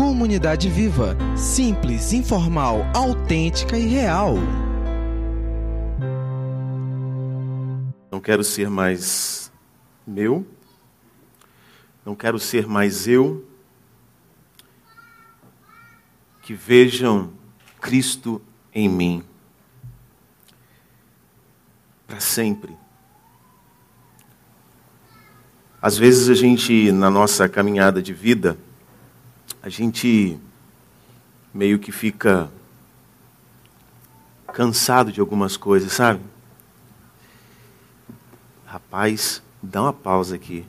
Comunidade Viva, simples, informal, autêntica e real. Não quero ser mais meu, não quero ser mais eu. Que vejam Cristo em mim, para sempre. Às vezes a gente, na nossa caminhada de vida, a gente meio que fica cansado de algumas coisas, sabe? Rapaz, dá uma pausa aqui.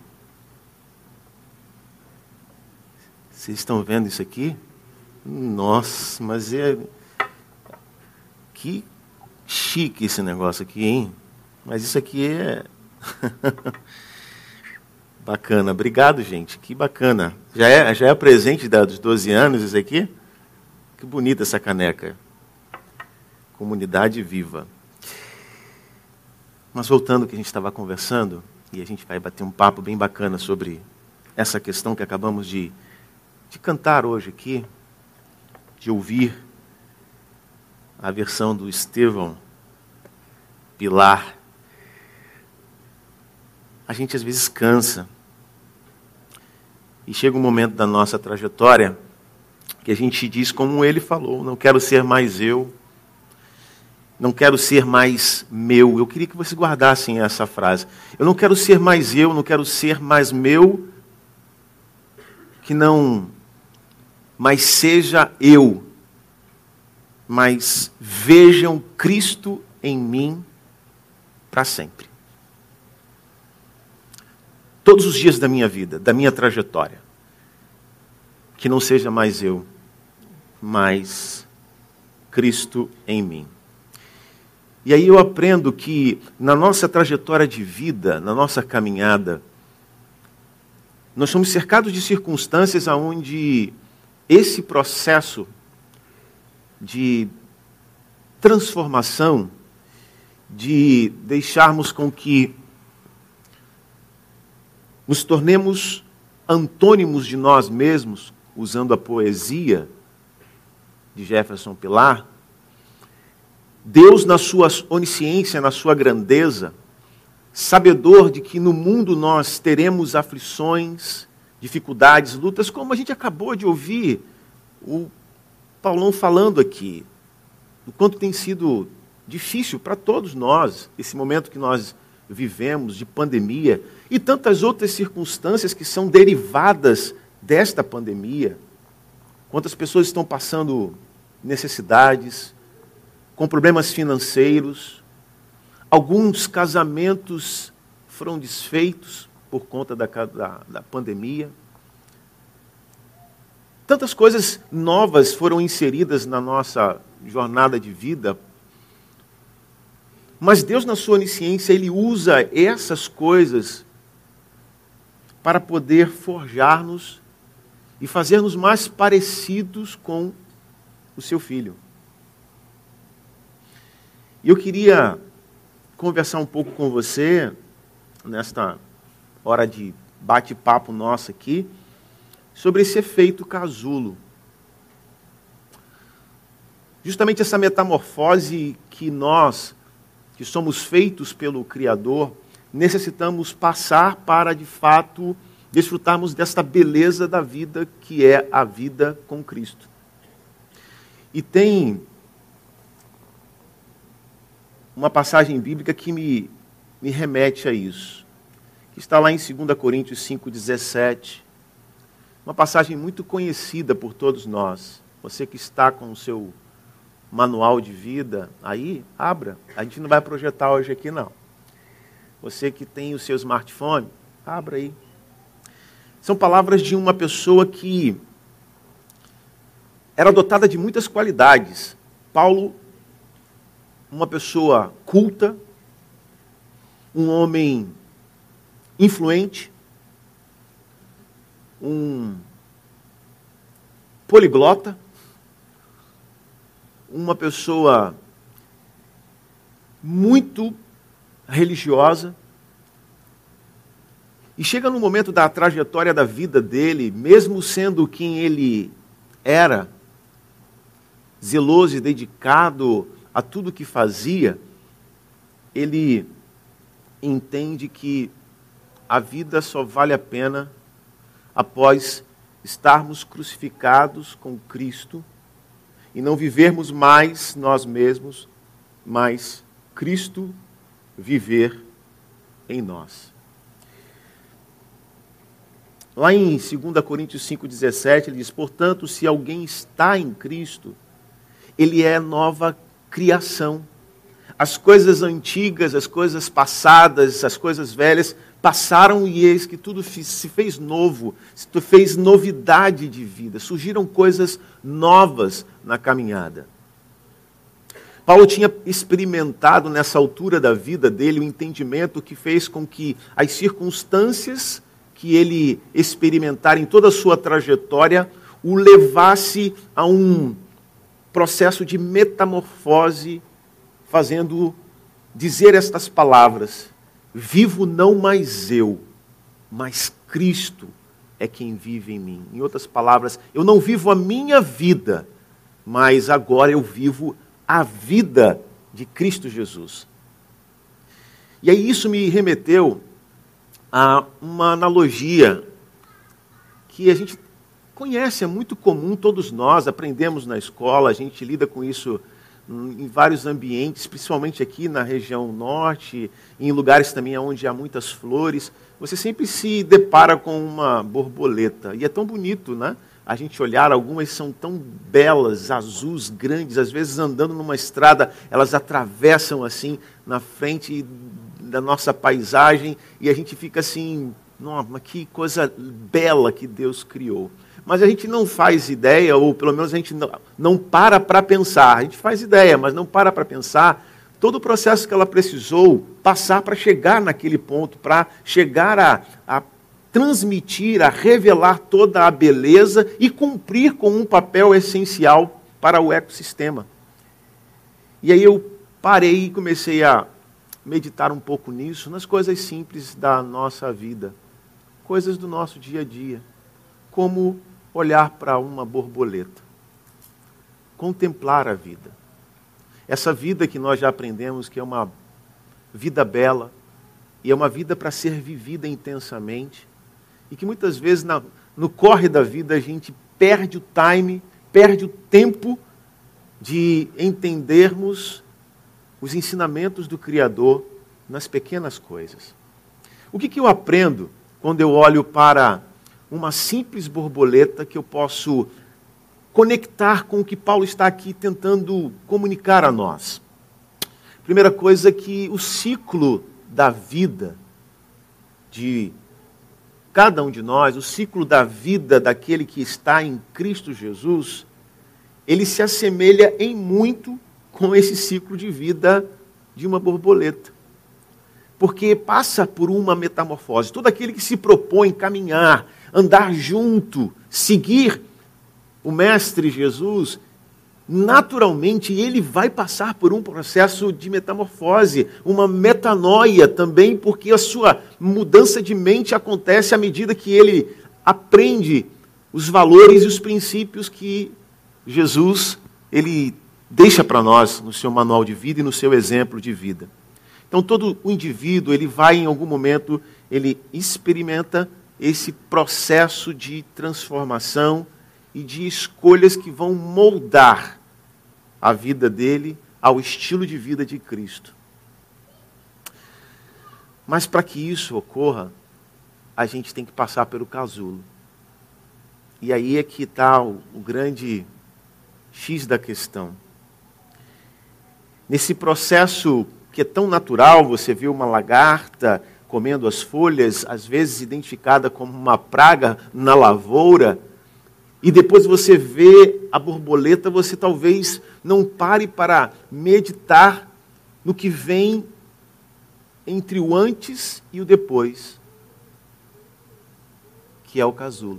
Vocês estão vendo isso aqui? Nossa, mas que chique esse negócio aqui, hein? Mas isso aqui é... Bacana. Obrigado, gente. Que bacana. Já é presente dos 12 anos isso aqui? Que bonita essa caneca. Comunidade Viva. Mas voltando ao que a gente estava conversando, e a gente vai bater um papo bem bacana sobre essa questão que acabamos de cantar hoje aqui, de ouvir a versão do Estevão Pilar. A gente às vezes cansa. E chega um momento da nossa trajetória que a gente diz como ele falou, não quero ser mais eu, não quero ser mais meu. Eu queria que vocês guardassem essa frase. Eu não quero ser mais eu, não quero ser mais meu, que não mais seja eu, mas vejam Cristo em mim para sempre. Todos os dias da minha vida, da minha trajetória. Que não seja mais eu, mas Cristo em mim. E aí eu aprendo que na nossa trajetória de vida, na nossa caminhada, nós somos cercados de circunstâncias onde esse processo de transformação, de deixarmos com que nos tornemos antônimos de nós mesmos, usando a poesia de Jefferson Pilar, Deus, na sua onisciência, na sua grandeza, sabedor de que no mundo nós teremos aflições, dificuldades, lutas, como a gente acabou de ouvir o Paulão falando aqui, o quanto tem sido difícil para todos nós, esse momento que nós vivemos de pandemia e tantas outras circunstâncias que são derivadas desta pandemia. Quantas pessoas estão passando necessidades, com problemas financeiros, alguns casamentos foram desfeitos por conta da pandemia. Tantas coisas novas foram inseridas na nossa jornada de vida. Mas Deus, na sua onisciência, Ele usa essas coisas para poder forjar-nos e fazer-nos mais parecidos com o seu Filho. E eu queria conversar um pouco com você, nesta hora de bate-papo nosso aqui, sobre esse efeito casulo. Justamente essa metamorfose que nós, que somos feitos pelo Criador, necessitamos passar para, de fato, desfrutarmos desta beleza da vida que é a vida com Cristo. E tem uma passagem bíblica que me remete a isso, que está lá em 2 Coríntios 5,17, uma passagem muito conhecida por todos nós. Você que está com o seu manual de vida, aí, abra. A gente não vai projetar hoje aqui, não. Você que tem o seu smartphone, abra aí. São palavras de uma pessoa que era dotada de muitas qualidades. Paulo, uma pessoa culta, um homem influente, um poliglota, uma pessoa muito religiosa, e chega no momento da trajetória da vida dele, mesmo sendo quem ele era zeloso e dedicado a tudo que fazia, ele entende que a vida só vale a pena após estarmos crucificados com Cristo e não vivermos mais nós mesmos, mas Cristo viver em nós. Lá em 2 Coríntios 5,17, ele diz: portanto, se alguém está em Cristo, ele é nova criação. As coisas antigas, as coisas passadas, as coisas velhas passaram e eis que tudo se fez novo, se fez novidade de vida, surgiram coisas novas na caminhada. Paulo tinha experimentado nessa altura da vida dele o entendimento que fez com que as circunstâncias que ele experimentara em toda a sua trajetória o levasse a um processo de metamorfose, fazendo dizer estas palavras: vivo não mais eu, mas Cristo é quem vive em mim. Em outras palavras, eu não vivo a minha vida, mas agora eu vivo a vida de Cristo Jesus. E aí isso me remeteu a uma analogia que a gente conhece, é muito comum, todos nós aprendemos na escola, a gente lida com isso em vários ambientes, principalmente aqui na região norte, em lugares também onde há muitas flores. Você sempre se depara com uma borboleta, e é tão bonito, né? A gente olhar, algumas são tão belas, azuis, grandes, às vezes andando numa estrada, elas atravessam assim na frente da nossa paisagem, e a gente fica assim: nossa, que coisa bela que Deus criou. Mas a gente não faz ideia, ou pelo menos a gente não para pensar. A gente faz ideia, mas não para pensar todo o processo que ela precisou passar para chegar naquele ponto, para chegar a transmitir, a revelar toda a beleza e cumprir com um papel essencial para o ecossistema. E aí eu parei e comecei a meditar um pouco nisso, nas coisas simples da nossa vida, coisas do nosso dia a dia, como olhar para uma borboleta, contemplar a vida. Essa vida que nós já aprendemos que é uma vida bela, e é uma vida para ser vivida intensamente, e que muitas vezes no corre da vida a gente perde o time, perde o tempo de entendermos os ensinamentos do Criador nas pequenas coisas. O que eu aprendo quando eu olho para uma simples borboleta que eu posso conectar com o que Paulo está aqui tentando comunicar a nós? Primeira coisa é que o ciclo da vida de cada um de nós, o ciclo da vida daquele que está em Cristo Jesus, ele se assemelha em muito com esse ciclo de vida de uma borboleta. Porque passa por uma metamorfose. Todo aquele que se propõe caminhar, andar junto, seguir o Mestre Jesus, naturalmente ele vai passar por um processo de metamorfose, uma metanoia também, porque a sua mudança de mente acontece à medida que ele aprende os valores e os princípios que Jesus ele deixa para nós no seu manual de vida e no seu exemplo de vida. Então todo o indivíduo, ele vai em algum momento, ele experimenta esse processo de transformação e de escolhas que vão moldar a vida dele ao estilo de vida de Cristo. Mas para que isso ocorra, a gente tem que passar pelo casulo. E aí é que está o grande X da questão. Nesse processo que é tão natural, você vê uma lagarta comendo as folhas, às vezes identificada como uma praga na lavoura, e depois você vê a borboleta, você talvez não pare para meditar no que vem entre o antes e o depois, que é o casulo.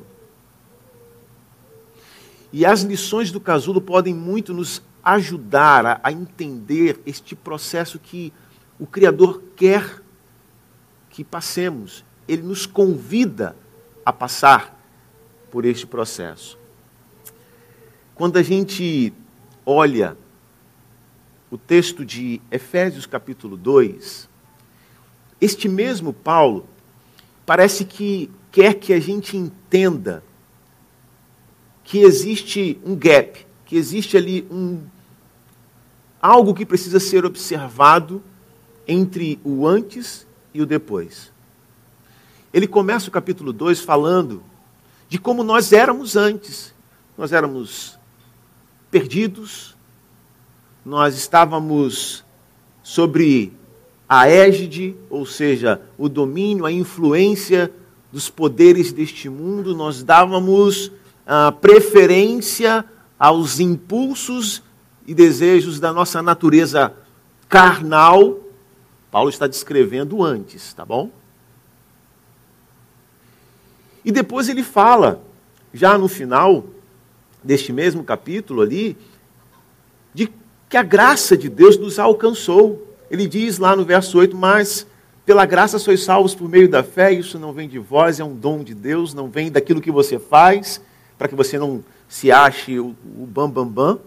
E as lições do casulo podem muito nos ajudar a entender este processo que o Criador quer que passemos. Ele nos convida a passar por este processo. quando a gente olha o texto de Efésios capítulo 2, este mesmo Paulo parece que quer que a gente entenda que existe um gap, que existe ali algo que precisa ser observado entre o antes e o depois. Ele começa o capítulo 2 falando de como nós éramos antes. Nós éramos perdidos, nós estávamos sobre a égide, ou seja, o domínio, a influência dos poderes deste mundo, nós dávamos preferência aos impulsos e desejos da nossa natureza carnal. Paulo está descrevendo antes, tá bom? E depois ele fala, já no final deste mesmo capítulo ali, de que a graça de Deus nos alcançou. Ele diz lá no verso 8, mas pela graça sois salvos por meio da fé, isso não vem de vós, é um dom de Deus, não vem daquilo que você faz, para que você não se ache o bam.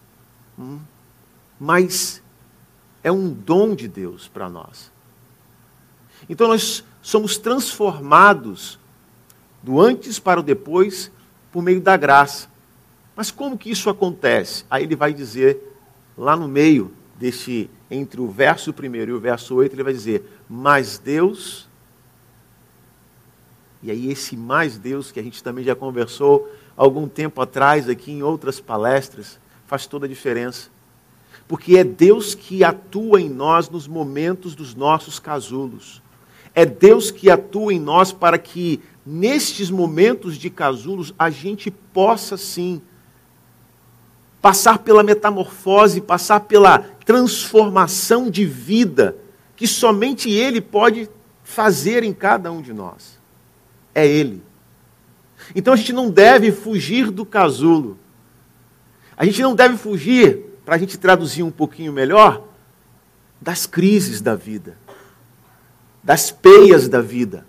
Mas é um dom de Deus para nós. Então nós somos transformados do antes para o depois por meio da graça. Mas como que isso acontece? Aí ele vai dizer, lá no meio entre o verso 1 e o verso 8, ele vai dizer, mas Deus, e aí esse mais Deus, que a gente também já conversou algum tempo atrás aqui em outras palestras, faz toda a diferença. Porque é Deus que atua em nós nos momentos dos nossos casulos. É Deus que atua em nós para que, nestes momentos de casulos, a gente possa, sim, passar pela metamorfose, passar pela transformação de vida que somente Ele pode fazer em cada um de nós. É Ele. Então a gente não deve fugir do casulo. A gente não deve fugir, para a gente traduzir um pouquinho melhor, das crises da vida, das peias da vida.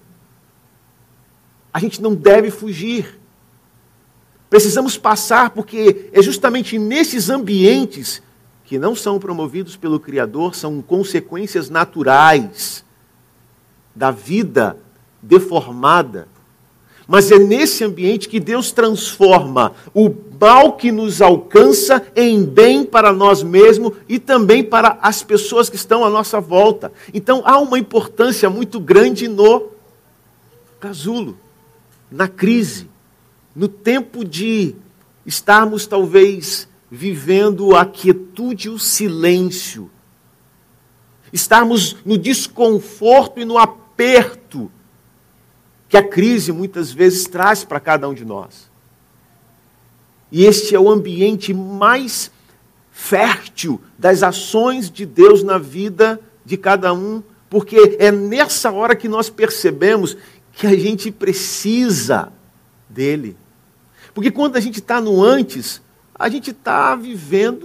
A gente não deve fugir. Precisamos passar, porque é justamente nesses ambientes que não são promovidos pelo Criador, são consequências naturais da vida deformada. Mas é nesse ambiente que Deus transforma o mal que nos alcança em bem para nós mesmos e também para as pessoas que estão à nossa volta. Então há uma importância muito grande no casulo, na crise, no tempo de estarmos talvez vivendo a quietude e o silêncio, estarmos no desconforto e no aperto que a crise muitas vezes traz para cada um de nós. E este é o ambiente mais fértil das ações de Deus na vida de cada um, porque é nessa hora que nós percebemos que a gente precisa dele. Porque quando a gente está no antes, a gente está vivendo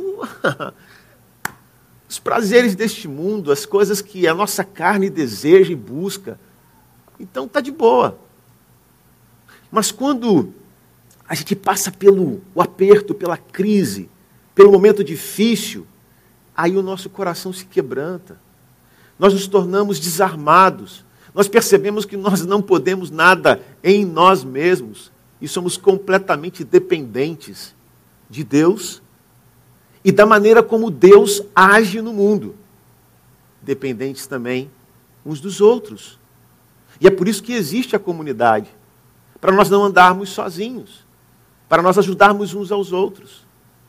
os prazeres deste mundo, as coisas que a nossa carne deseja e busca. Então está de boa. Mas quando a gente passa pelo aperto, pela crise, pelo momento difícil, aí o nosso coração se quebranta. Nós nos tornamos desarmados. Nós percebemos que nós não podemos nada em nós mesmos e somos completamente dependentes de Deus e da maneira como Deus age no mundo. Dependentes também uns dos outros. E é por isso que existe a comunidade, para nós não andarmos sozinhos, para nós ajudarmos uns aos outros.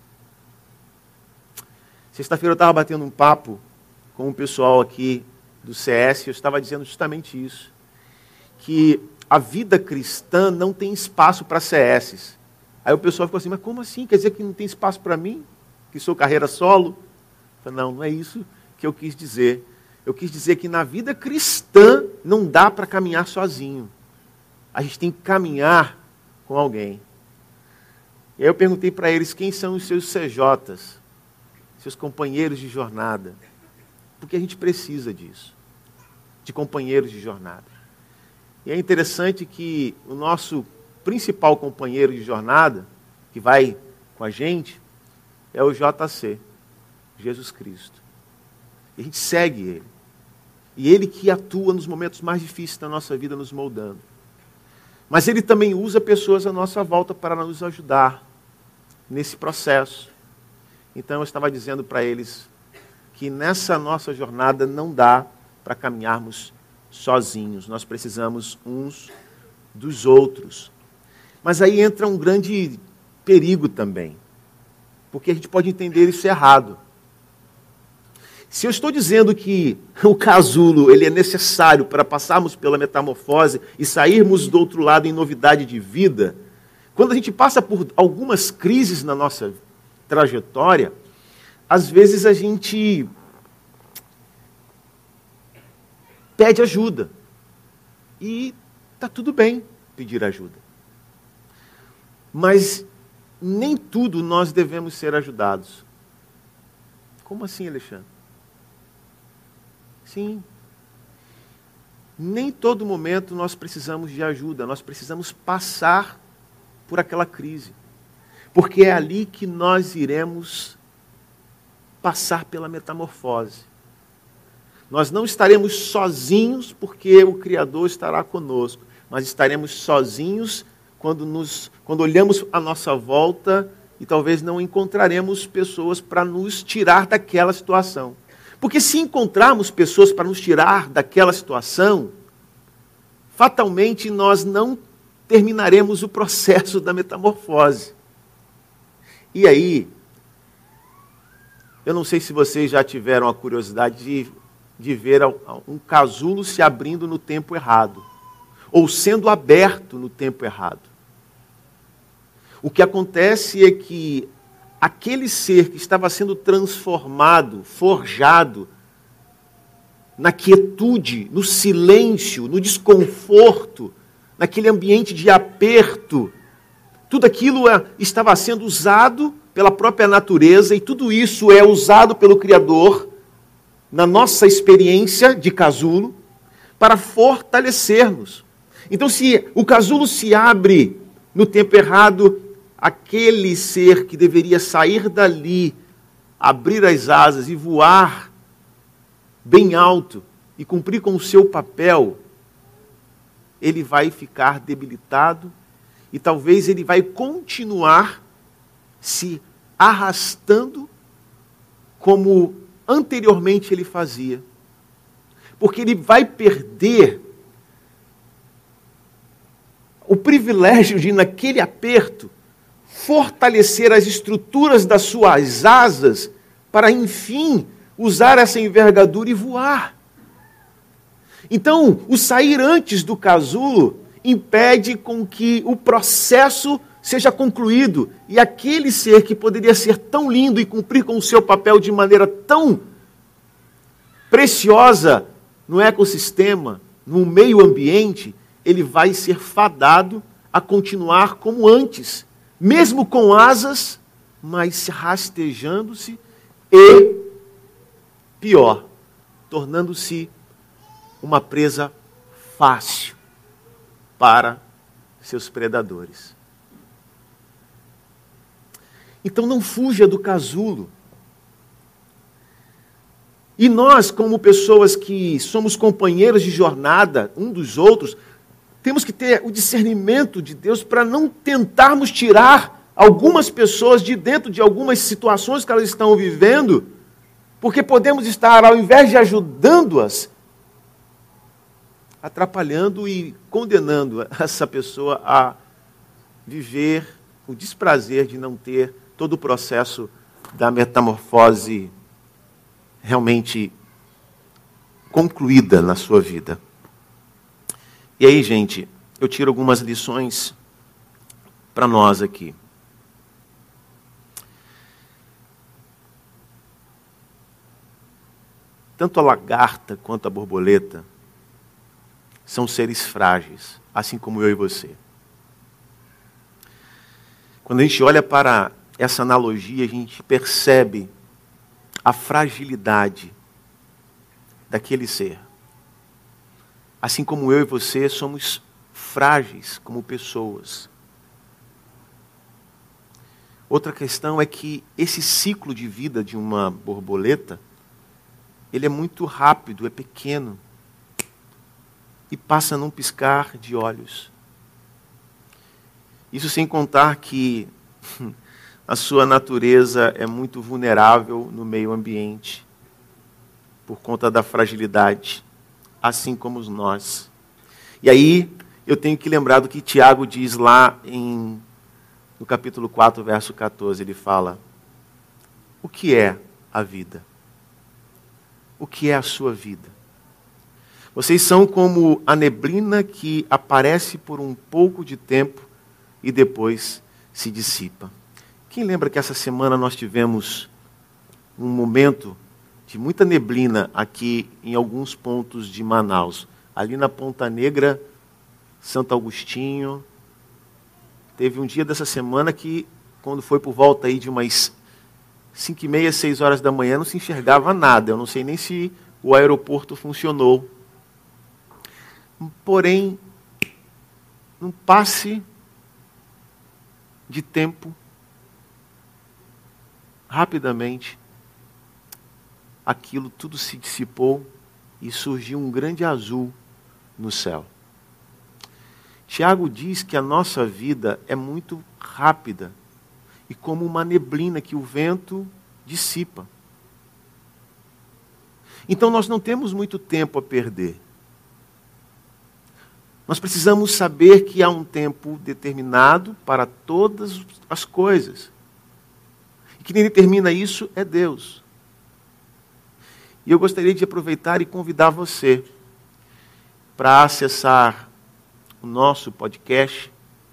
Sexta-feira eu estava batendo um papo com o pessoal aqui do CS, eu estava dizendo justamente isso, que a vida cristã não tem espaço para CS. Aí o pessoal ficou assim, mas como assim? Quer dizer que não tem espaço para mim? Que sou carreira solo? Eu falei, não é isso que eu quis dizer. Eu quis dizer que na vida cristã não dá para caminhar sozinho. A gente tem que caminhar com alguém. E aí eu perguntei para eles quem são os seus CJs, seus companheiros de jornada. Porque a gente precisa disso, de companheiros de jornada. E é interessante que o nosso principal companheiro de jornada, que vai com com a gente é o JC, Jesus Cristo. E a gente segue Ele. E Ele que atua nos momentos mais difíceis da nossa vida, nos moldando. Mas Ele também usa pessoas à nossa volta para nos ajudar nesse processo. Então eu estava dizendo para eles que nessa nossa jornada não dá para caminharmos sozinhos. Nós precisamos uns dos outros. Mas aí entra um grande perigo também. Porque a gente pode entender isso errado. Se eu estou dizendo que o casulo ele é necessário para passarmos pela metamorfose e sairmos do outro lado em novidade de vida, quando a gente passa por algumas crises na nossa trajetória, às vezes a gente pede ajuda. E está tudo bem pedir ajuda. Mas nem tudo nós devemos ser ajudados. Como assim, Alexandre? Sim. Nem todo momento nós precisamos de ajuda, nós precisamos passar por aquela crise. Porque é ali que nós iremos passar pela metamorfose. Nós não estaremos sozinhos porque o Criador estará conosco, mas estaremos sozinhos quando olhamos à nossa volta e talvez não encontraremos pessoas para nos tirar daquela situação. Porque se encontrarmos pessoas para nos tirar daquela situação, fatalmente nós não terminaremos o processo da metamorfose. E aí, eu não sei se vocês já tiveram a curiosidade de ver um casulo se abrindo no tempo errado, ou sendo aberto no tempo errado. O que acontece é que aquele ser que estava sendo transformado, forjado, na quietude, no silêncio, no desconforto, naquele ambiente de aperto, tudo aquilo estava sendo usado pela própria natureza e tudo isso é usado pelo Criador, na nossa experiência de casulo, para fortalecer-nos. Então, se o casulo se abre no tempo errado, aquele ser que deveria sair dali, abrir as asas e voar bem alto e cumprir com o seu papel, ele vai ficar debilitado e talvez ele vai continuar se arrastando como anteriormente ele fazia. Porque ele vai perder o privilégio de, naquele aperto, fortalecer as estruturas das suas asas para, enfim, usar essa envergadura e voar. Então, o sair antes do casulo impede com que o processo seja concluído e aquele ser que poderia ser tão lindo e cumprir com o seu papel de maneira tão preciosa no ecossistema, no meio ambiente, ele vai ser fadado a continuar como antes, mesmo com asas, mas rastejando-se e, pior, tornando-se uma presa fácil para seus predadores. Então não fuja do casulo. E nós, como pessoas que somos companheiros de jornada um dos outros, temos que ter o discernimento de Deus para não tentarmos tirar algumas pessoas de dentro de algumas situações que elas estão vivendo, porque podemos estar, ao invés de ajudando-as, atrapalhando e condenando essa pessoa a viver o desprazer de não ter todo o processo da metamorfose realmente concluída na sua vida. E aí, gente, eu tiro algumas lições para nós aqui. Tanto a lagarta quanto a borboleta são seres frágeis, assim como eu e você. Quando a gente olha para essa analogia, a gente percebe a fragilidade daquele ser. Assim como eu e você somos frágeis como pessoas. Outra questão é que esse ciclo de vida de uma borboleta, ele é muito rápido, é pequeno, e passa num piscar de olhos. Isso sem contar que a sua natureza é muito vulnerável no meio ambiente, por conta da fragilidade, assim como nós. E aí, eu tenho que lembrar do que Tiago diz lá no capítulo 4, verso 14, ele fala: o que é a vida? O que é a sua vida? Vocês são como a neblina que aparece por um pouco de tempo e depois se dissipa. Quem lembra que essa semana nós tivemos um momento de muita neblina aqui em alguns pontos de Manaus? Ali na Ponta Negra, Santo Agostinho. Teve um dia dessa semana que, quando foi por volta aí de umas 5h30, 6 horas da manhã, não se enxergava nada. Eu não sei nem se o aeroporto funcionou. Porém, num passe de tempo, rapidamente, aquilo tudo se dissipou e surgiu um grande azul no céu. Tiago diz que a nossa vida é muito rápida e como uma neblina que o vento dissipa. Então nós não temos muito tempo a perder. Nós precisamos saber que há um tempo determinado para todas as coisas. E quem determina isso é Deus. E eu gostaria de aproveitar e convidar você para acessar o nosso podcast,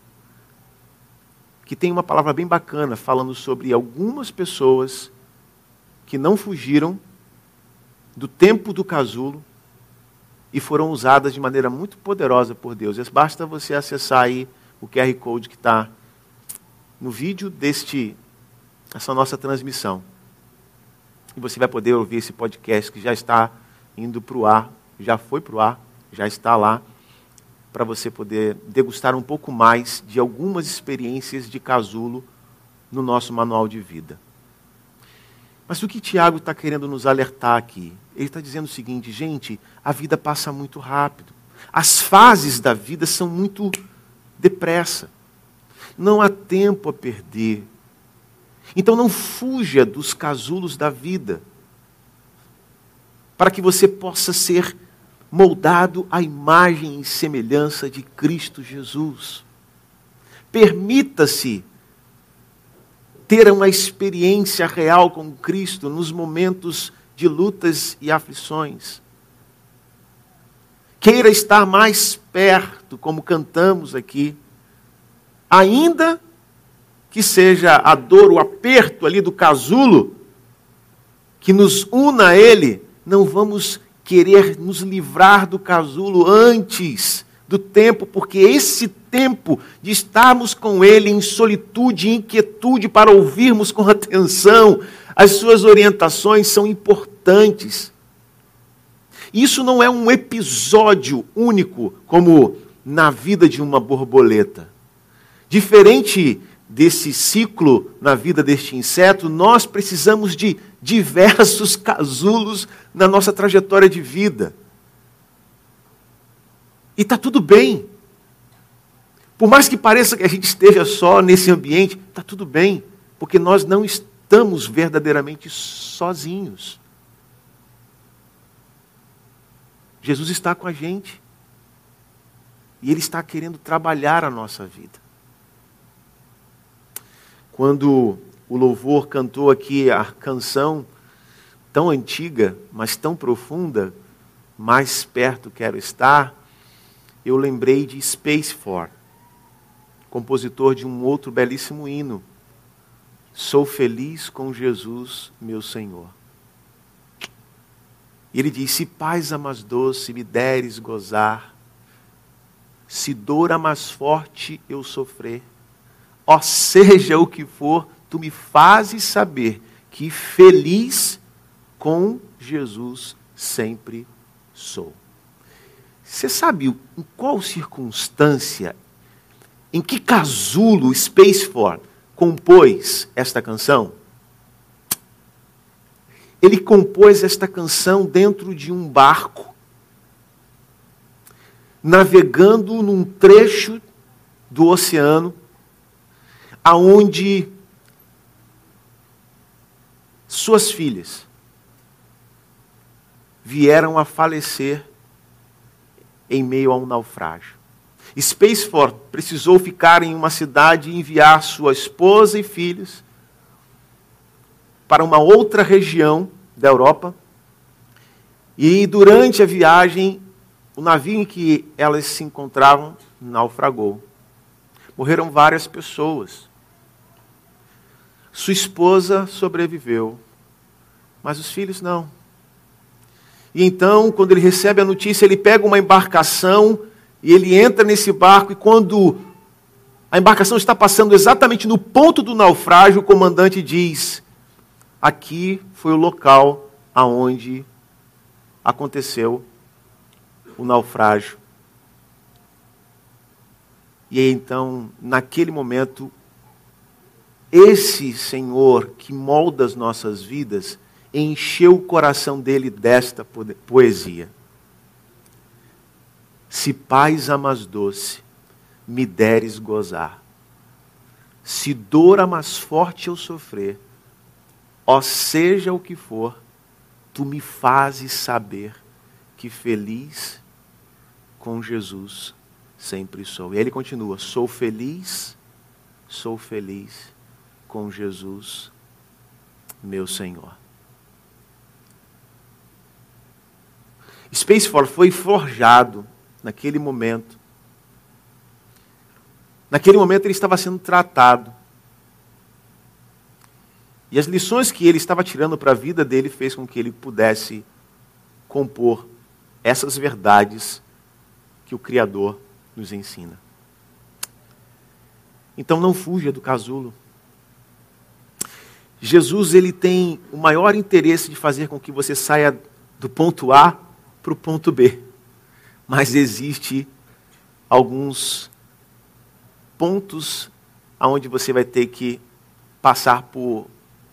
que tem uma palavra bem bacana falando sobre algumas pessoas que não fugiram do tempo do casulo e foram usadas de maneira muito poderosa por Deus. Basta você acessar aí o QR Code que está no vídeo dessa nossa transmissão. E você vai poder ouvir esse podcast que já está indo para o ar, já foi para o ar, já está lá, para você poder degustar um pouco mais de algumas experiências de casulo no nosso manual de vida. Mas o que Tiago está querendo nos alertar aqui? Ele está dizendo o seguinte: gente, a vida passa muito rápido. As fases da vida são muito depressa. Não há tempo a perder. Então não fuja dos casulos da vida, para que você possa ser moldado à imagem e semelhança de Cristo Jesus. Permita-se ter uma experiência real com Cristo nos momentos de lutas e aflições. Queira estar mais perto, como cantamos aqui, ainda que seja a dor, o aperto ali do casulo, que nos una a Ele, não vamos querer nos livrar do casulo antes do tempo, porque esse tempo de estarmos com Ele em solitude e inquietude para ouvirmos com atenção as suas orientações são importantes. Isso não é um episódio único, como na vida de uma borboleta. Diferente desse ciclo na vida deste inseto, nós precisamos de diversos casulos na nossa trajetória de vida. E está tudo bem. Por mais que pareça que a gente esteja só nesse ambiente, está tudo bem, porque nós não estamos verdadeiramente sozinhos. Jesus está com a gente. E Ele está querendo trabalhar a nossa vida. Quando o louvor cantou aqui a canção tão antiga, mas tão profunda, Mais Perto Quero Estar, eu lembrei de Space Force, compositor de um outro belíssimo hino, Sou feliz com Jesus, meu Senhor. E ele diz: se paz a mais doce me deres gozar, se dor a mais forte eu sofrer, ó seja o que for, tu me fazes saber que feliz com Jesus sempre sou. Você sabe em qual circunstância, em que casulo Space Force compôs esta canção? Ele compôs esta canção dentro de um barco, navegando num trecho do oceano, aonde suas filhas vieram a falecer em meio a um naufrágio. Spaceford precisou ficar em uma cidade e enviar sua esposa e filhos para uma outra região da Europa. E durante a viagem, o navio em que elas se encontravam naufragou. Morreram várias pessoas. Sua esposa sobreviveu, mas os filhos não. E então, quando ele recebe a notícia, ele pega uma embarcação e ele entra nesse barco, e quando a embarcação está passando exatamente no ponto do naufrágio, o comandante diz: aqui foi o local aonde aconteceu o naufrágio. E então, naquele momento, esse Senhor que molda as nossas vidas encheu o coração dele desta poesia. Se paz amas doce, me deres gozar. Se dor amas forte eu sofrer, ó seja o que for, tu me fazes saber que feliz com Jesus sempre sou. E ele continua: sou feliz com Jesus, meu Senhor. Spaceford foi forjado naquele momento. Naquele momento ele estava sendo tratado. E as lições que ele estava tirando para a vida dele fez com que ele pudesse compor essas verdades que o Criador nos ensina. Então não fuja do casulo. Jesus, ele tem o maior interesse de fazer com que você saia do ponto A para o ponto B. Mas existe alguns pontos onde você vai ter que passar por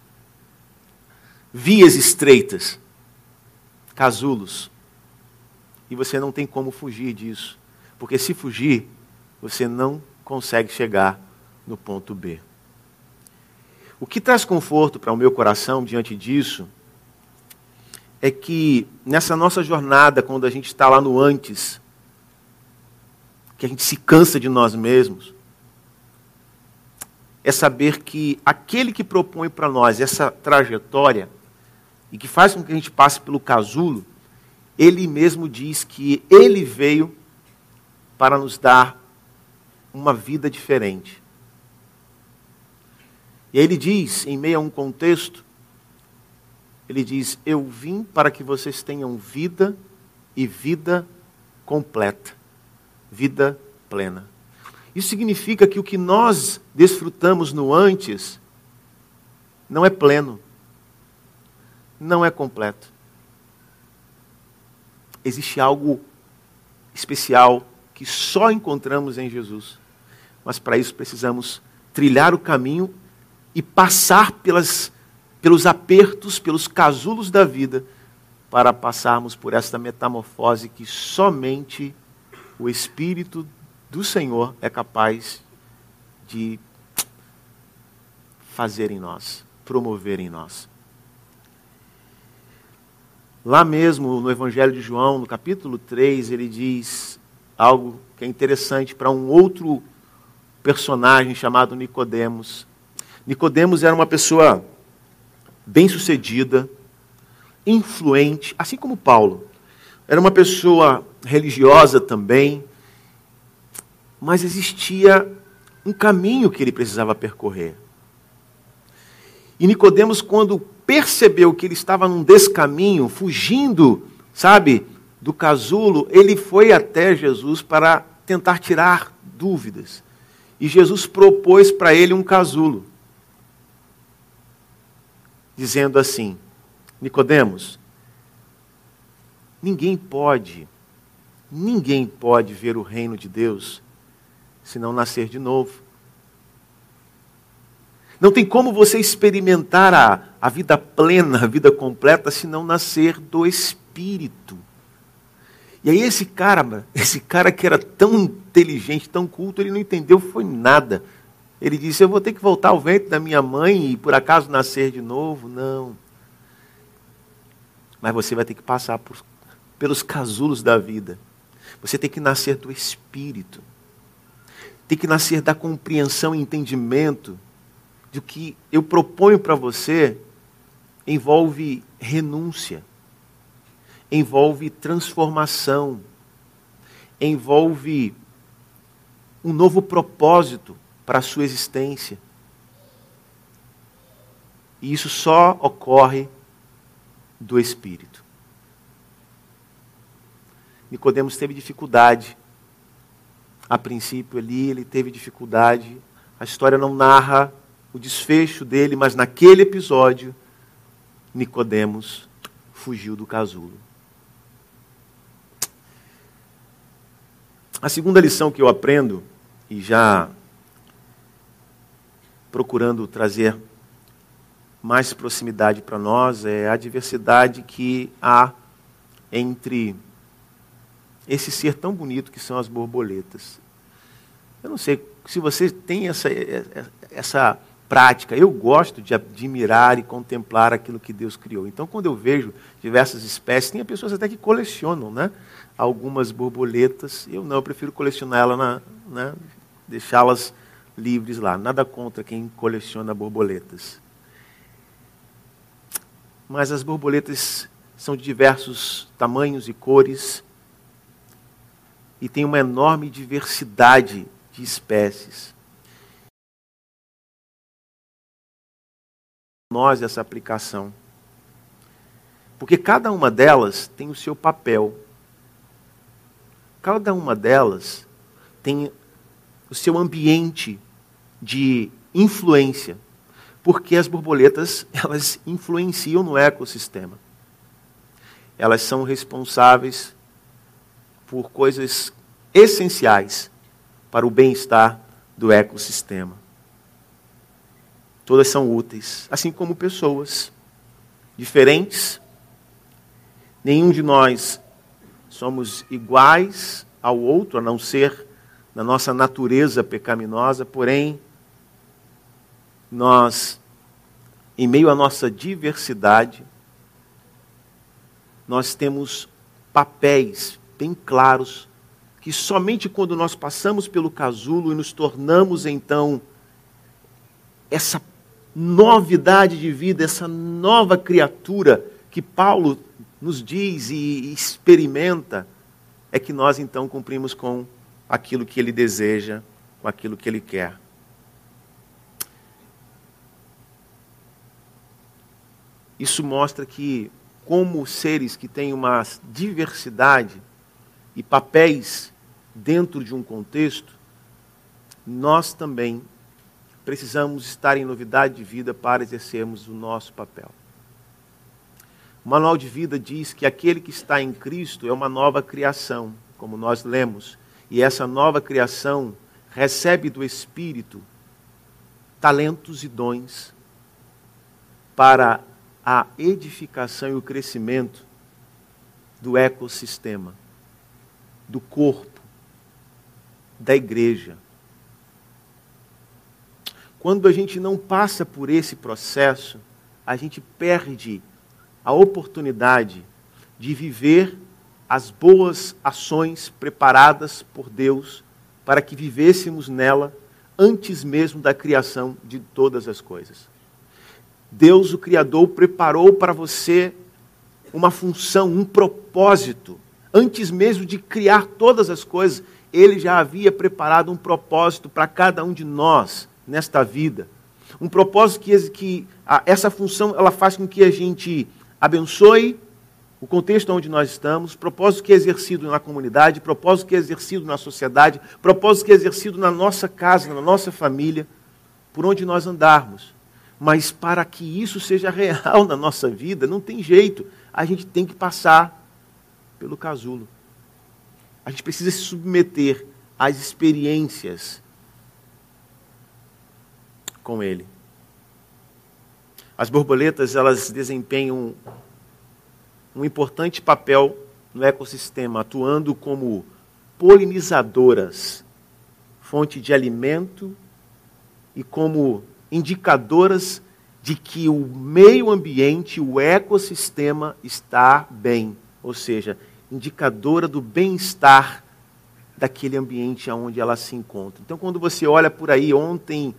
vias estreitas, casulos. E você não tem como fugir disso. Porque se fugir, você não consegue chegar no ponto B. O que traz conforto para o meu coração diante disso é que nessa nossa jornada, quando a gente está lá no antes, que a gente se cansa de nós mesmos, é saber que aquele que propõe para nós essa trajetória e que faz com que a gente passe pelo casulo, ele mesmo diz que ele veio para nos dar uma vida diferente. E aí ele diz, em meio a um contexto, ele diz: eu vim para que vocês tenham vida e vida completa, vida plena. Isso significa que o que nós desfrutamos no antes não é pleno, não é completo. Existe algo especial que só encontramos em Jesus. Mas para isso precisamos trilhar o caminho e passar pelos apertos, pelos casulos da vida, para passarmos por esta metamorfose que somente o Espírito do Senhor é capaz de fazer em nós, promover em nós. Lá mesmo no Evangelho de João, no capítulo 3, ele diz algo que é interessante para um outro personagem chamado Nicodemos. Nicodemos era uma pessoa bem-sucedida, influente, assim como Paulo. Era uma pessoa religiosa também, mas existia um caminho que ele precisava percorrer. E Nicodemos, quando percebeu que ele estava num descaminho, fugindo, do casulo, ele foi até Jesus para tentar tirar dúvidas. E Jesus propôs para ele um casulo, dizendo assim: Nicodemos, ninguém pode ver o reino de Deus se não nascer de novo. Não tem como você experimentar a vida plena, a vida completa, se não nascer do Espírito. E aí esse cara que era tão inteligente, tão culto, ele não entendeu foi nada. Ele disse, eu vou ter que voltar ao ventre da minha mãe e por acaso nascer de novo? Não. Mas você vai ter que passar pelos casulos da vida. Você tem que nascer do Espírito. Tem que nascer da compreensão e entendimento de que eu proponho para você envolve renúncia, envolve transformação, envolve um novo propósito para a sua existência. E isso só ocorre do Espírito. Nicodemos teve dificuldade. A princípio ali ele teve dificuldade. A história não narra o desfecho dele, mas naquele episódio, Nicodemos fugiu do casulo. A segunda lição que eu aprendo, e já procurando trazer mais proximidade para nós, é a diversidade que há entre esse ser tão bonito que são as borboletas. Eu não sei se você tem essa prática. Eu gosto de admirar e contemplar aquilo que Deus criou. Então, quando eu vejo diversas espécies, tem pessoas até que colecionam, né, algumas borboletas. Eu não, eu prefiro colecionar elas, deixá-las livres lá. Nada contra quem coleciona borboletas. Mas as borboletas são de diversos tamanhos e cores e tem uma enorme diversidade de espécies. Nós essa aplicação. Porque cada uma delas tem o seu papel. Cada uma delas tem o seu ambiente de influência. Porque as borboletas, elas influenciam no ecossistema. Elas são responsáveis por coisas essenciais para o bem-estar do ecossistema. Todas são úteis, assim como pessoas diferentes. Nenhum de nós somos iguais ao outro, a não ser na nossa natureza pecaminosa, porém, nós, em meio à nossa diversidade, nós temos papéis bem claros, que somente quando nós passamos pelo casulo e nos tornamos, então, essa novidade de vida, essa nova criatura que Paulo nos diz e experimenta, é que nós então cumprimos com aquilo que ele deseja, com aquilo que ele quer. Isso mostra que, como seres que têm uma diversidade e papéis dentro de um contexto, nós também precisamos estar em novidade de vida para exercermos o nosso papel. O manual de vida diz que aquele que está em Cristo é uma nova criação, como nós lemos, e essa nova criação recebe do Espírito talentos e dons para a edificação e o crescimento do ecossistema, do corpo, da igreja. Quando a gente não passa por esse processo, a gente perde a oportunidade de viver as boas ações preparadas por Deus para que vivêssemos nela antes mesmo da criação de todas as coisas. Deus, o Criador, preparou para você uma função, um propósito. Antes mesmo de criar todas as coisas, Ele já havia preparado um propósito para cada um de nós nesta vida. Um propósito que essa função ela faz com que a gente abençoe o contexto onde nós estamos, propósito que é exercido na comunidade, propósito que é exercido na sociedade, propósito que é exercido na nossa casa, na nossa família, por onde nós andarmos. Mas para que isso seja real na nossa vida, não tem jeito. A gente tem que passar pelo casulo. A gente precisa se submeter às experiências com Ele. As borboletas, elas desempenham um importante papel no ecossistema, atuando como polinizadoras, fonte de alimento e como indicadoras de que o meio ambiente, o ecossistema está bem, ou seja, indicadora do bem-estar daquele ambiente onde ela se encontra. Então, quando você olha por aí, ontem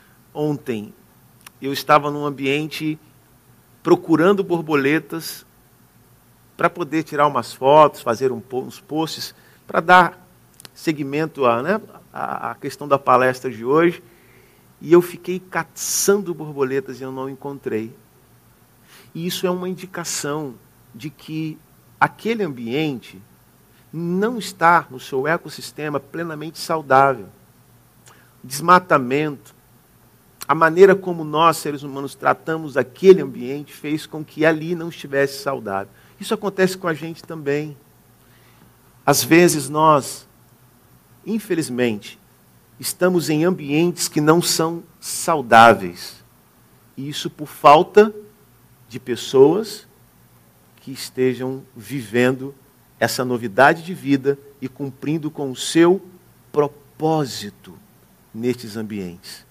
eu estava num ambiente procurando borboletas para poder tirar umas fotos, fazer uns posts, para dar seguimento à questão da palestra de hoje. E eu fiquei caçando borboletas e eu não encontrei. E isso é uma indicação de que aquele ambiente não está no seu ecossistema plenamente saudável. Desmatamento, a maneira como nós, seres humanos, tratamos aquele ambiente fez com que ali não estivesse saudável. Isso acontece com a gente também. Às vezes nós, infelizmente, estamos em ambientes que não são saudáveis. E isso por falta de pessoas que estejam vivendo essa novidade de vida e cumprindo com o seu propósito nestes ambientes.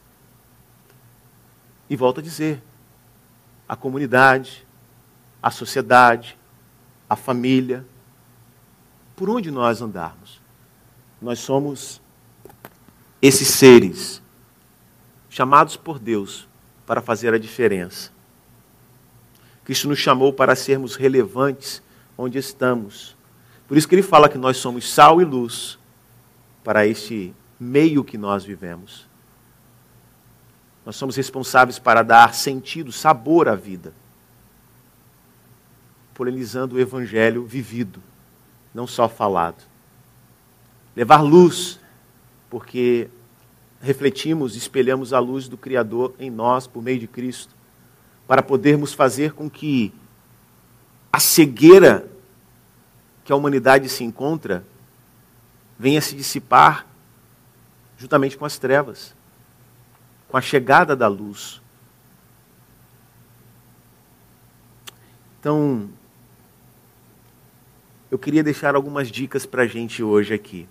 E volto a dizer, a comunidade, a sociedade, a família, por onde nós andarmos, nós somos esses seres chamados por Deus para fazer a diferença. Cristo nos chamou para sermos relevantes onde estamos. Por isso que ele fala que nós somos sal e luz para este meio que nós vivemos. Nós somos responsáveis para dar sentido, sabor à vida, polinizando o evangelho vivido, não só falado. Levar luz, porque refletimos, espelhamos a luz do Criador em nós, por meio de Cristo, para podermos fazer com que a cegueira que a humanidade se encontra venha se dissipar juntamente com as trevas, com a chegada da luz. Então, eu queria deixar algumas dicas para a gente hoje aqui.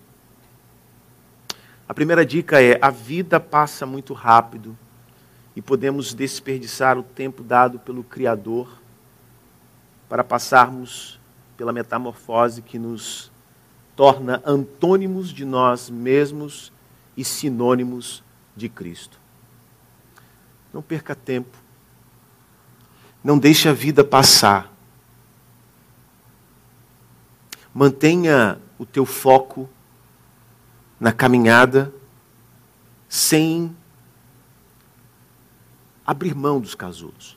A primeira dica é: a vida passa muito rápido e podemos desperdiçar o tempo dado pelo Criador para passarmos pela metamorfose que nos torna antônimos de nós mesmos e sinônimos de Cristo. Não perca tempo. Não deixe a vida passar. Mantenha o teu foco na caminhada sem abrir mão dos casulos.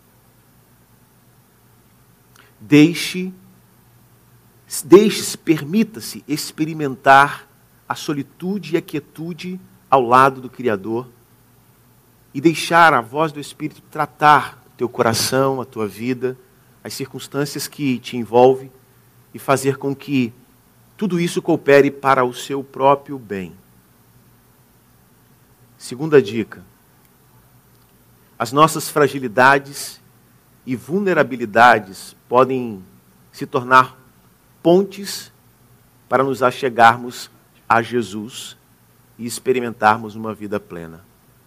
Deixe-se, permita-se experimentar a solitude e a quietude ao lado do Criador e deixar a voz do Espírito tratar o teu coração, a tua vida, as circunstâncias que te envolvem e fazer com que tudo isso coopere para o seu próprio bem. Segunda dica: as nossas fragilidades e vulnerabilidades podem se tornar pontes para nos achegarmos a Jesus e experimentarmos uma vida plena.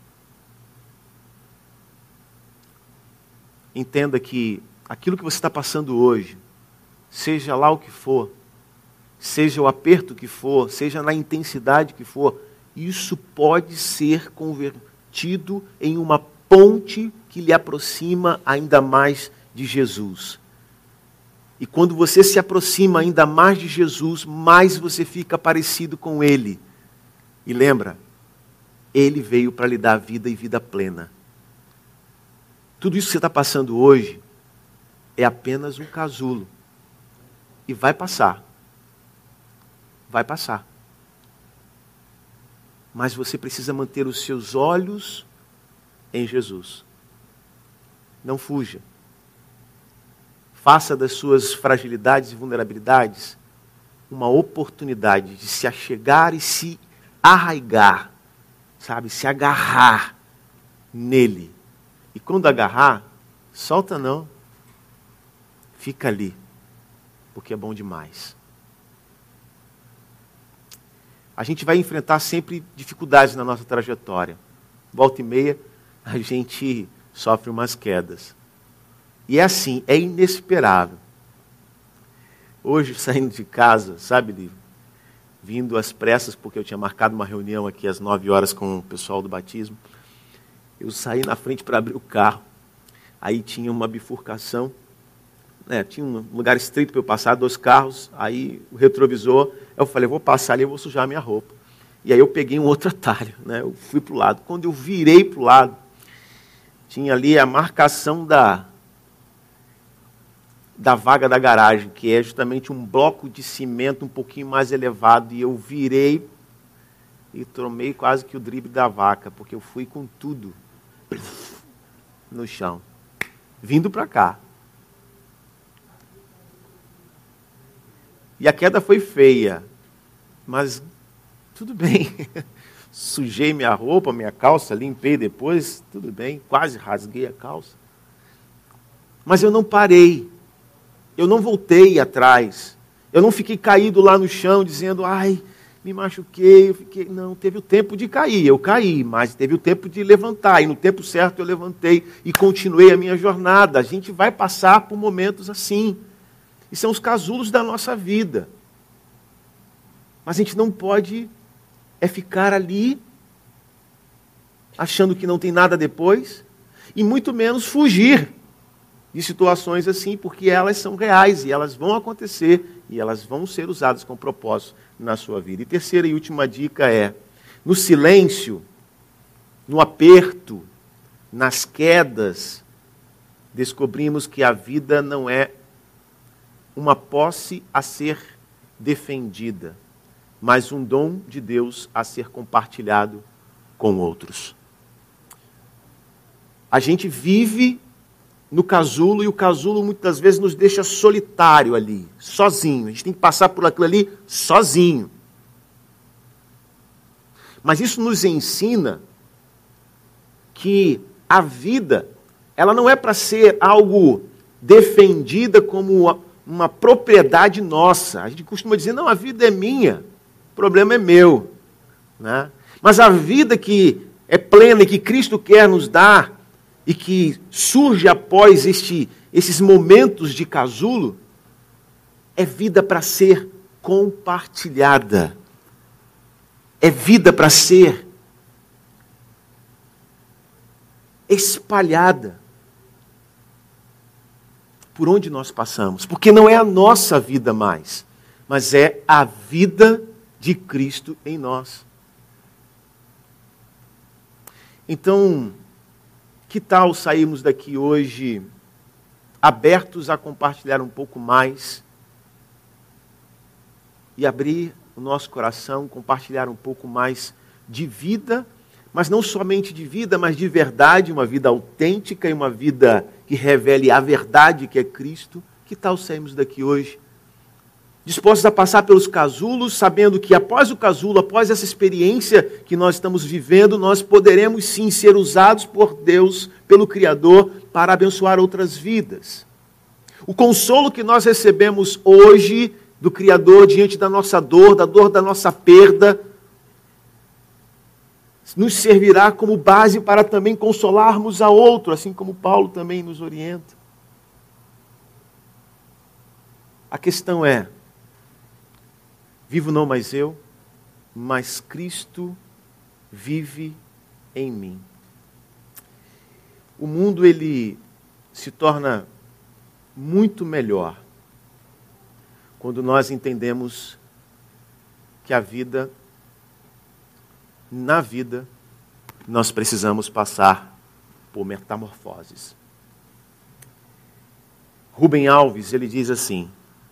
Entenda que aquilo que você está passando hoje, seja lá o que for, seja o aperto que for, seja na intensidade que for, isso pode ser convertido em uma ponte que lhe aproxima ainda mais de Jesus. E quando você se aproxima ainda mais de Jesus, mais você fica parecido com Ele. E lembra, Ele veio para lhe dar vida e vida plena. Tudo isso que você está passando hoje é apenas um casulo. E vai passar. Vai passar. Mas você precisa manter os seus olhos em Jesus. Não fuja. Faça das suas fragilidades e vulnerabilidades uma oportunidade de se achegar e se arraigar, sabe? Se agarrar nele. E quando agarrar, Solta não. Fica ali, porque é bom demais. A gente vai enfrentar sempre dificuldades na nossa trajetória. Volta e meia, a gente sofre umas quedas. E é assim, é inesperável. Hoje, saindo de casa, sabe, Lívia? Vindo às pressas, porque eu tinha marcado uma reunião aqui às 9 horas com o pessoal do batismo. Eu saí na frente para abrir o carro. Aí tinha uma bifurcação, tinha um lugar estreito para eu passar, 2 carros, aí o retrovisor, eu falei, vou passar ali, eu vou sujar a minha roupa. E aí eu peguei um outro atalho, eu fui para o lado. Quando eu virei para o lado, tinha ali a marcação da vaga da garagem, que é justamente um bloco de cimento um pouquinho mais elevado, e eu virei e tomei quase que o drible da vaca, porque eu fui com tudo no chão, vindo para cá. E a queda foi feia, mas tudo bem. Sujei minha roupa, minha calça, limpei depois, tudo bem, quase rasguei a calça. Mas eu não parei. Eu não voltei atrás. Eu não fiquei caído lá no chão dizendo, ai, me machuquei. Não, teve o tempo de cair. Eu caí, mas teve o tempo de levantar. E no tempo certo eu levantei e continuei a minha jornada. A gente vai passar por momentos assim. E são os casulos da nossa vida. Mas a gente não pode ficar ali achando que não tem nada depois. E muito menos fugir de situações assim, porque elas são reais e elas vão acontecer e elas vão ser usadas com propósito na sua vida. E terceira e última dica é, no silêncio, no aperto, nas quedas, descobrimos que a vida não é uma posse a ser defendida, mas um dom de Deus a ser compartilhado com outros. A gente vive no casulo, e o casulo muitas vezes nos deixa solitário ali, sozinho. A gente tem que passar por aquilo ali sozinho. Mas isso nos ensina que a vida, ela não é para ser algo defendida como uma propriedade nossa. A gente costuma dizer, não, a vida é minha, o problema é meu. Né? Mas a vida que é plena e que Cristo quer nos dar, e que surge após esses momentos de casulo, é vida para ser compartilhada. É vida para ser espalhada por onde nós passamos. Porque não é a nossa vida mais, mas é a vida de Cristo em nós. Então, que tal sairmos daqui hoje abertos a compartilhar um pouco mais e abrir o nosso coração, compartilhar um pouco mais de vida, mas não somente de vida, mas de verdade, uma vida autêntica e uma vida que revele a verdade que é Cristo? Que tal sairmos daqui hoje dispostos a passar pelos casulos, sabendo que após o casulo, após essa experiência que nós estamos vivendo, nós poderemos sim ser usados por Deus, pelo Criador, para abençoar outras vidas. O consolo que nós recebemos hoje do Criador diante da nossa dor da nossa perda, nos servirá como base para também consolarmos a outro, assim como Paulo também nos orienta. A questão é, vivo não mais eu, mas Cristo vive em mim. O mundo, ele se torna muito melhor quando nós entendemos que na vida, nós precisamos passar por metamorfoses. Rubem Alves, ele diz assim: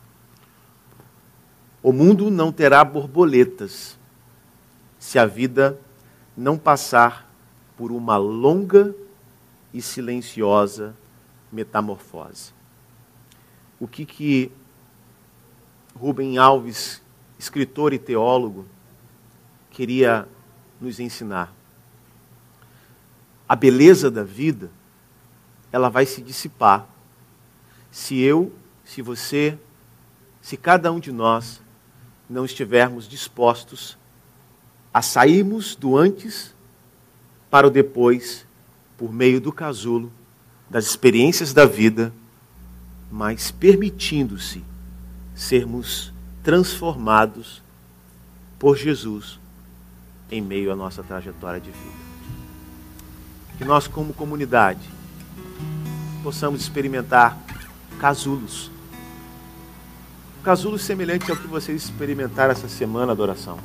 o mundo não terá borboletas se a vida não passar por uma longa e silenciosa metamorfose. O que Rubem Alves, escritor e teólogo, queria nos ensinar? A beleza da vida ela vai se dissipar se eu, se você, se cada um de nós não estivermos dispostos a sairmos do antes para o depois, por meio do casulo, das experiências da vida, mas permitindo-se sermos transformados por Jesus em meio à nossa trajetória de vida. Que nós, como comunidade, possamos experimentar casulos. Casulos semelhantes ao que vocês experimentaram essa semana da oração.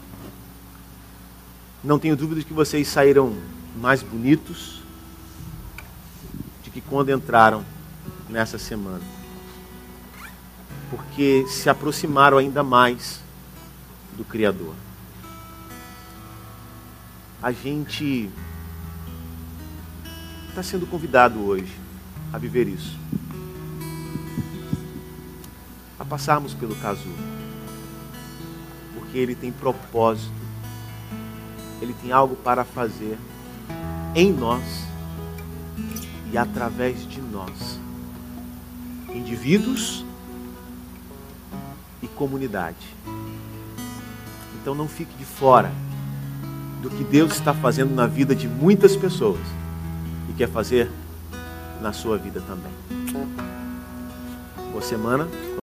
Não tenho dúvida de que vocês saíram mais bonitos de que quando entraram nessa semana. Porque se aproximaram ainda mais do Criador. A gente está sendo convidado hoje a viver isso. A passarmos pelo casulo. Porque ele tem propósito. Ele tem algo para fazer em nós e através de nós. Indivíduos e comunidade. Então não fique de fora do que Deus está fazendo na vida de muitas pessoas e quer fazer na sua vida também. Boa semana.